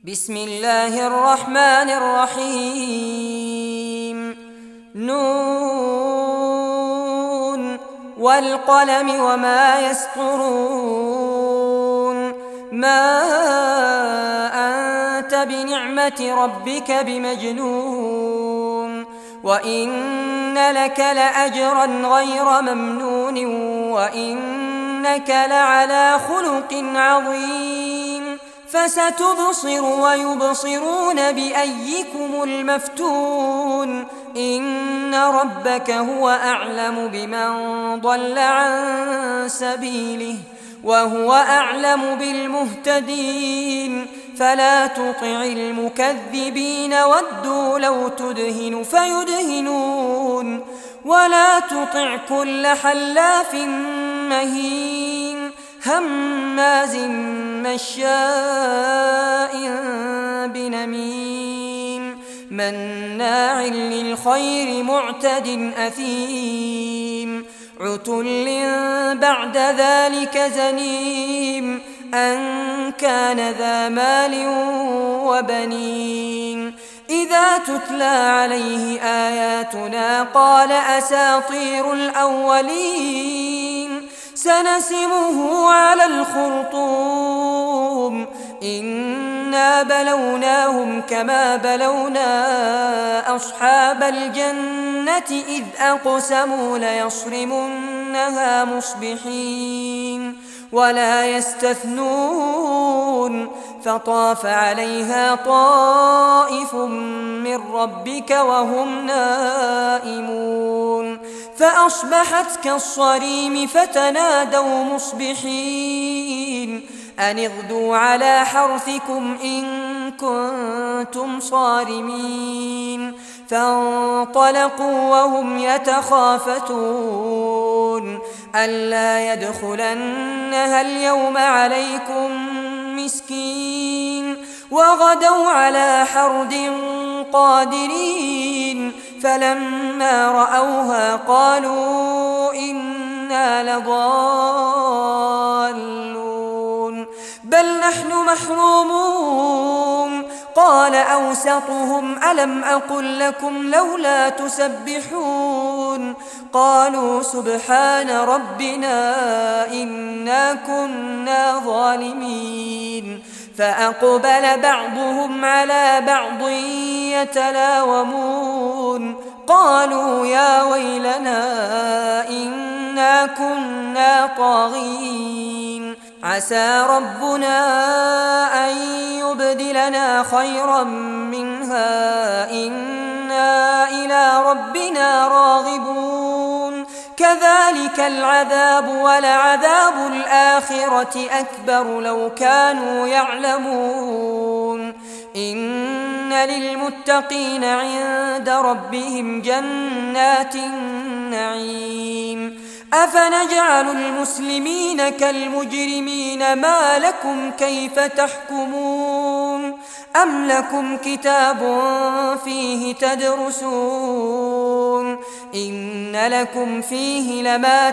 بسم الله الرحمن الرحيم نون والقلم وما يسطرون ما أنت بنعمة ربك بمجنون وإن لك لأجرا غير ممنون وإنك لعلى خلق عظيم فستبصر ويبصرون بأيكم المفتون إن ربك هو أعلم بمن ضل عن سبيله وهو أعلم بالمهتدين فلا تطع المكذبين ودوا لو تدهن فيدهنون ولا تطع كل حلاف مهين هماز مشاء بنميم مناع للخير معتد أثيم عتل بعد ذلك زنيم أن كان ذا مال وبنين إذا تتلى عليه آياتنا قال أساطير الأولين سنسمه على الخرطوم إنا بلوناهم كما بلونا أصحاب الجنة إذ أقسموا ليصرمنها مصبحين ولا يستثنون فطاف عليها طائف من ربك وهم نائمون فأصبحت كالصريم فتنادوا مصبحين أن اغدوا على حرثكم إن كنتم صارمين فانطلقوا وهم يتخافتون ألا يدخلنها اليوم عليكم مسكين وغدوا على حرد قادرين فلما رأوها قالوا إنا لضالون بل نحن محرومون قال أوسطهم ألم أقل لكم لولا تسبحون قالوا سبحان ربنا إنا كنا ظالمين فأقبل بعضهم على بعض يتلاومون قالوا يا ويلنا إنا كنا طاغين عسى ربنا أن يبدلنا خيرا منها إنا إلى ربنا راغبون كذلك العذاب ولعذاب الآخرة أكبر لو كانوا يعلمون إن للمتقين عند ربهم جنات النعيم أفنجعل المسلمين كالمجرمين ما لكم كيف تحكمون أم لكم كتاب فيه تدرسون إن لكم فيه لما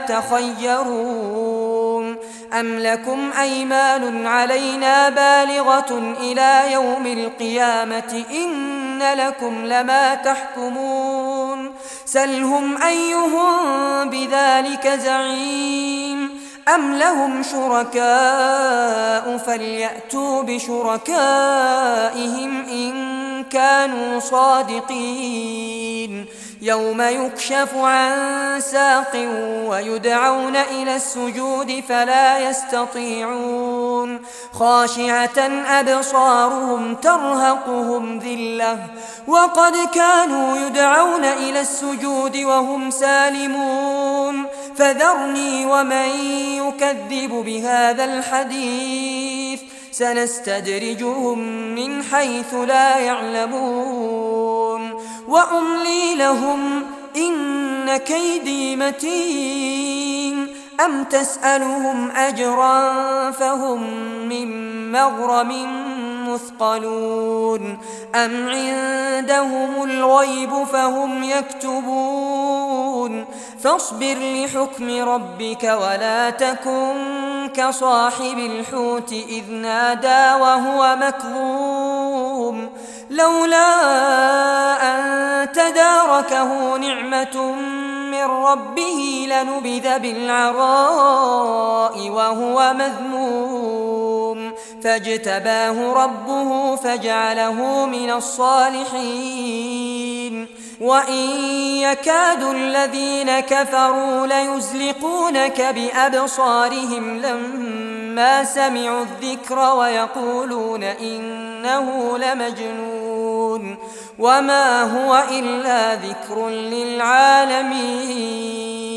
تخيرون أم لكم أيمان علينا بالغة إلى يوم القيامة إن لكم لما تحكمون سلهم أيهم بذلك زعيم أم لهم شركاء فليأتوا بشركائهم إن كانوا صادقين يوم يكشف عن ساق ويدعون إلى السجود فلا يستطيعون خاشعة أبصارهم ترهقهم ذلة وقد كانوا يدعون إلى السجود وهم سالمون فذرني ومن يكذب بهذا الحديث سنستدرجهم من حيث لا يعلمون وأملي لهم إن كيدي متين أم تسألهم أجرا فهم من مغرم مثقلون أم عندهم الغيب فهم يكتبون فاصبر لحكم ربك ولا تكن كصاحب الحوت إذ نادى وهو مكظوم لولا أن تداركه نعمة من ربه لنبذ بالعراء وهو مذموم فاجتباه ربه فجعله من الصالحين وإن يكاد الذين كفروا ليزلقونك بأبصارهم لما سمعوا الذكر ويقولون إنه لمجنون وما هو إلا ذكر للعالمين